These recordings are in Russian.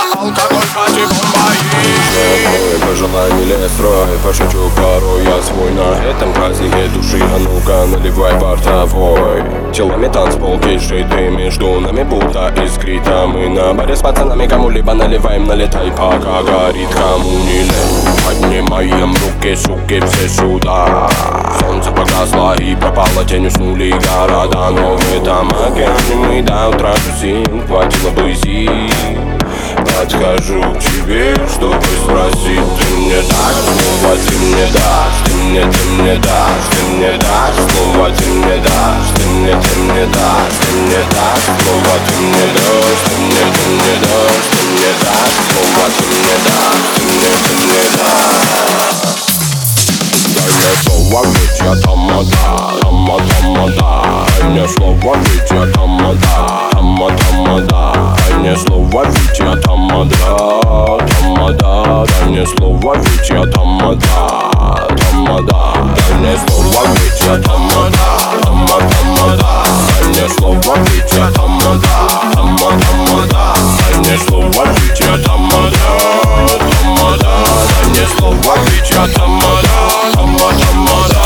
алкоголь, пати, бомба и пожеланий лес строй, пошучу порой я свой на этом празднике души. А ну-ка наливай бортовой. Телами танцпол, диджей, ты между нами будто искрит. А мы на баре с пацанами кому-либо наливаем, налетай, пока горит, кому не лень. Поднимаем руки, суки, все сюда. Солнце погасло и пропало, тень, уснули города. Но в этом океане мы до утра тусим, хватило бы сил. Подхожу к тебе, чтобы спросить: ты мне дашь слово, ты мне дашь, ты мне дашь, ты мне дашь слово, ты мне дашь, ты мне дашь, ты мне дашь слово, ты мне дашь, ты мне дашь, ты мне дашь слово, ты мне дашь, ты мне дашь. Дай мне слово, ведь я тамада, тамада. Дай мне слово, ведь я тамада, тамада. Дай мне слово, ведь я тамада, тамада. Дай мне слово, ведь я тамада, тамада. Дай мне слово, ведь я тамада, тамада. Дай мне слово, ведь я тамада, тамада. Дай мне слово, ведь я тамада, тамада. Дай мне слово, ведь я тамада, тамада.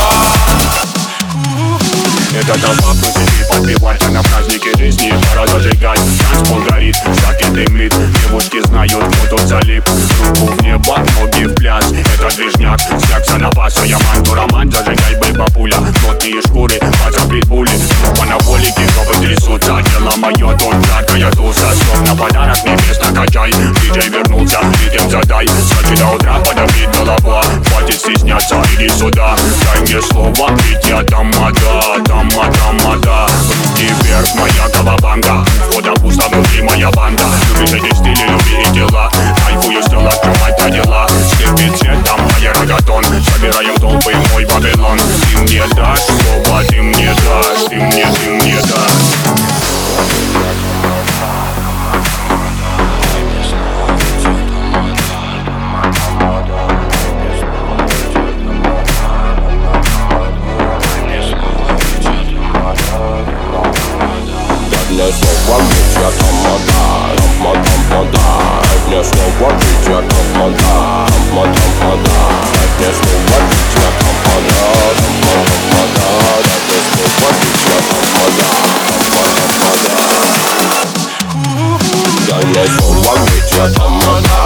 Это табак, ну сиди, подпевать, а на празднике жизни пора зажигать. Танцпол горит, шаги дымит, девушки знают, кто тут залип. Руку в небо, ноги в пляс, это движняк, снякся на пас. А я манту роман, зажигай, бэйба пуля. Плотные шкуры, подцапит пули. По анаболики, копы трясутся. Дело мое, тут жаркая туса. Словно подарок, небес накачай. Диджей вернулся, ритм задай. Сочи до утра, подобрит голова. Хватит стесняться, иди сюда. Дай мне слово, ведь я тамада, тамада. Руки вверх, моя колобанга. Входа пусто, внутри моя банда. Любишь эти стили, люби и дела. Кайфую, стел открывать на дела. Слепит цветом моя рогатон. Собираем толпы, мой Вавилон. Ты мне дашь слово, ты мне дашь, ты мне дашь. Дай мне слово, ведь я тамада, тамада. Дай мне слово, ведь я тамада, тамада. Дай мне слово, ведь я тамада, тамада. Дай мне слово, ведь я тамада, тамада. Дай мне слово, ведь я тамада.